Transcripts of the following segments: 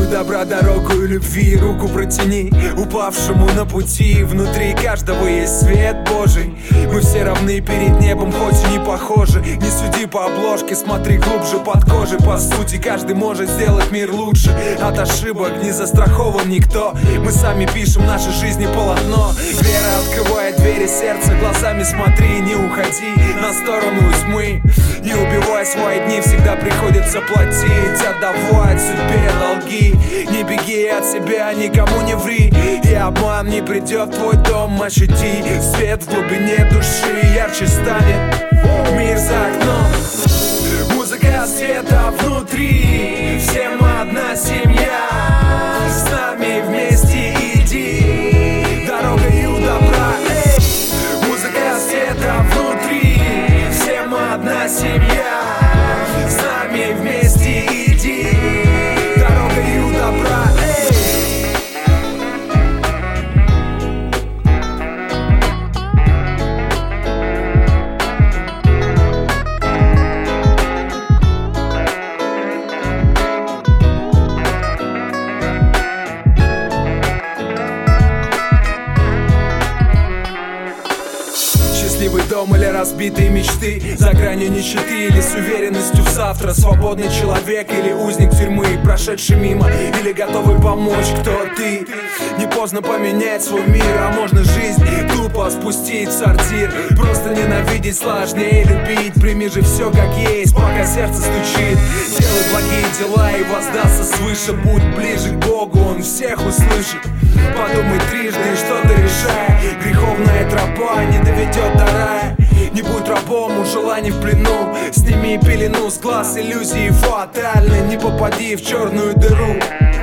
добра, дорогу и любви. Руку протяни упавшему на пути. Внутри каждого есть свет Божий. Мы все равны перед небом, хоть и не похожи. Не суди по обложке, смотри глубже под кожей. По сути, каждый может сделать мир лучше. От ошибок не застрахован никто. Мы сами пишем нашей жизни полотно. Вера открывает двери сердца. Глазами смотри, не уходи на сторону тьмы. Не убивай свои дни, всегда приходится платить. Отдавать судьбе долги. Не беги от себя, никому не ври. И обман не придет в твой дом. Ощути свет в глубине души. Ярче станет мир за окном. Музыка света внутри. Все мы одна семья. С нами вместе иди дорогою добра. Музыка света внутри. Все мы одна семья. С нами вместе иди дорогою добра. Счастливый дом или разбитые мечты, за гранью нищеты или с уверенностью в завтра. Свободный человек или узник тюрьмы, прошедший мимо или готовый помочь. Кто ты? Не поздно поменять свой мир, а можно жизнь тупо спустить в сортир. Просто ненавидеть сложнее любить. Прими же все как есть, пока сердце стучит. Делай благие дела и воздастся свыше. Будь ближе к Богу, Он всех услышит. Подумай трижды, что ты решай. Греховная тропа не доведет до рая. Не будь рабом у желаний в плену. Сними пелену с глаз, иллюзии фатальны. Не попади в черную дыру.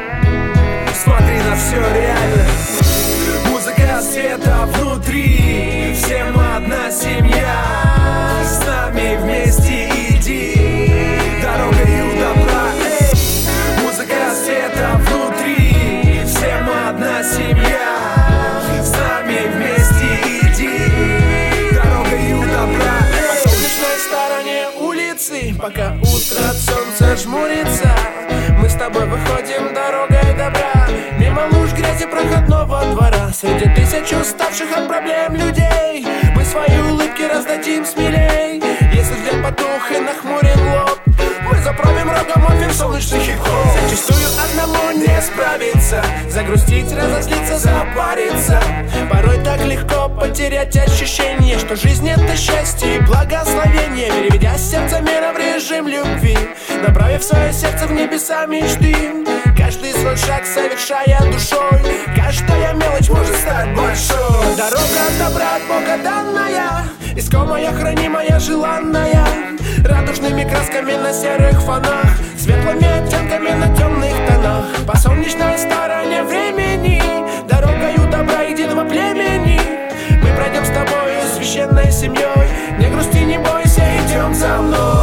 Смотри на все реально. Музыка света внутри. Все мы одна семья. С нами вместе иди дорогою добра. Музыка света внутри. Все мы одна семья. С нами вместе иди дорогою добра. По солнечной стороне улицы, пока утро от солнца жмурится, мы с тобой выходим дорогой добра. Мимо луж грязи проходного двора. Среди тысяч уставших от проблем людей мы свои улыбки раздадим смелей. Если взгляд потух и нахмурен лоб, мы заправим рогом в солнечный хип-хоп. Зачастую одному не справиться, загрустить, разозлиться, запариться. Порой так легко потерять ощущение, что жизнь — это счастье и благословение. Переведя сердце мира в режим любви, направив свое сердце в небеса мечты. Каждый свой шаг совершая душой, каждая мелочь может стать большой. Дорога добра от Бога данная, искомая, хранимая, желанная. Радужными красками на серых фонах, светлыми оттенками на темных тонах. По солнечной стороне времени, дорогою добра единого племени. Мы пройдем с тобою священной семьей. Не грусти, не бойся, идем за мной.